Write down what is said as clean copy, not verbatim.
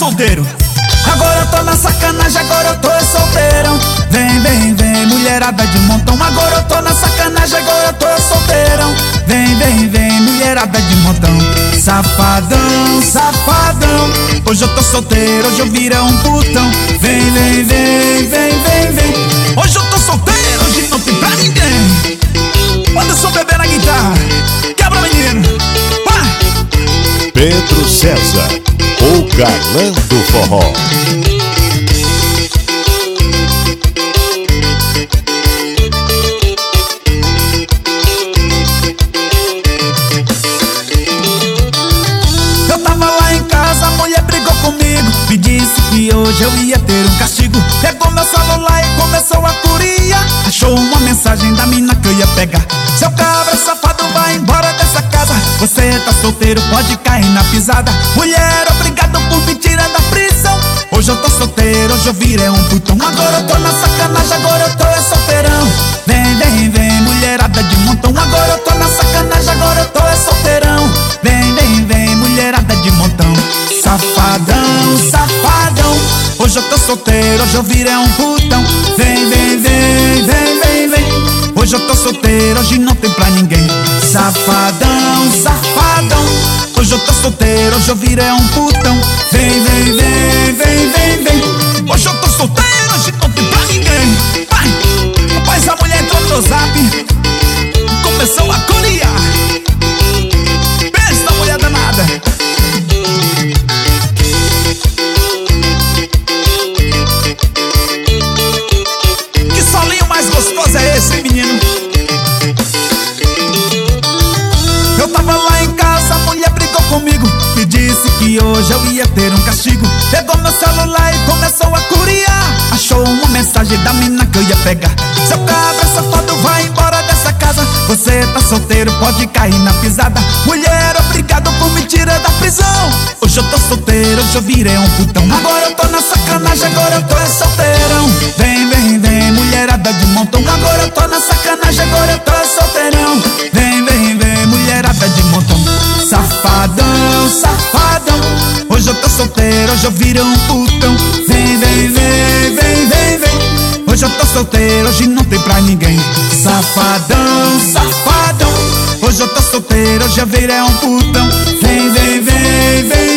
solteiro. Agora eu tô na sacanagem, agora eu tô solteirão. Vem, vem, vem, mulherada de montão. Agora eu tô na sacanagem, agora eu tô solteirão. Vem, vem, vem, mulherada de montão. Safadão, safadão. Hoje eu tô solteiro, hoje eu virei um putão. Vem, vem, vem, vem, vem, vem. Hoje eu tô solteiro, hoje não tem pra ninguém. Manda só beber na guitarra. Quebra, menino. Vai. Pedro César, o galã do forró. Eu tava lá em casa, a mulher brigou comigo. Me disse que hoje eu ia ter um castigo. Pegou meu celular e começou a curiar. Achou uma mensagem da mina que eu ia pegar. Seu cabra safado, vai embora dessa casa. Você tá solteiro, pode cair na pisada. Mulher, obrigado por me tirar da prisão. Hoje eu tô solteiro, hoje eu virei um putão. Agora eu tô na sacanagem, agora eu tô solteirão. Vem, vem, vem, mulherada de montão. Agora eu tô na sacanagem, agora eu tô solteirão. Vem, vem, vem, mulherada de montão. Safadão, safadão. Hoje eu tô solteiro, hoje eu virei um putão. Vem, vem, vem, vem, vem, vem. Hoje eu tô solteiro, hoje não tem pra ninguém. Safadão, safadão. Hoje eu tô solteiro, hoje eu virei um putão. Vem, vem, vem, vem, vem, vem. Hoje eu tô solteiro, hoje não tem pra ninguém. Vai! Rapaz, a mulher entrou no zap, começou a corear. Pensa, mulher danada. Que solinho mais gostoso é esse, hein, menino? Eu tava lá em casa, a mulher brigou comigo. Me disse que hoje eu ia ter um castigo. Pegou meu celular e começou a curiar. Achou uma mensagem da mina que eu ia pegar. Seu cabra safado, vai embora dessa casa. Você tá solteiro, pode cair na pisada. Mulher, obrigado por me tirar da prisão. Hoje eu tô solteiro, hoje eu virei um putão. Agora eu tô na sacanagem, agora eu tô solteirão. Vem, vem, vem, mulherada de montão. Agora eu tô na sacanagem, agora eu tô solteirão. Vem, vem, vem, mulherada de montão. Safadão, safadão. Hoje eu tô solteiro, hoje eu virei um putão. Vem, vem, vem, vem, vem, vem. Hoje eu tô solteiro, hoje não tem pra ninguém. Safadão, safadão. Hoje eu tô solteiro, hoje eu virei um putão. Vem, vem, vem, vem.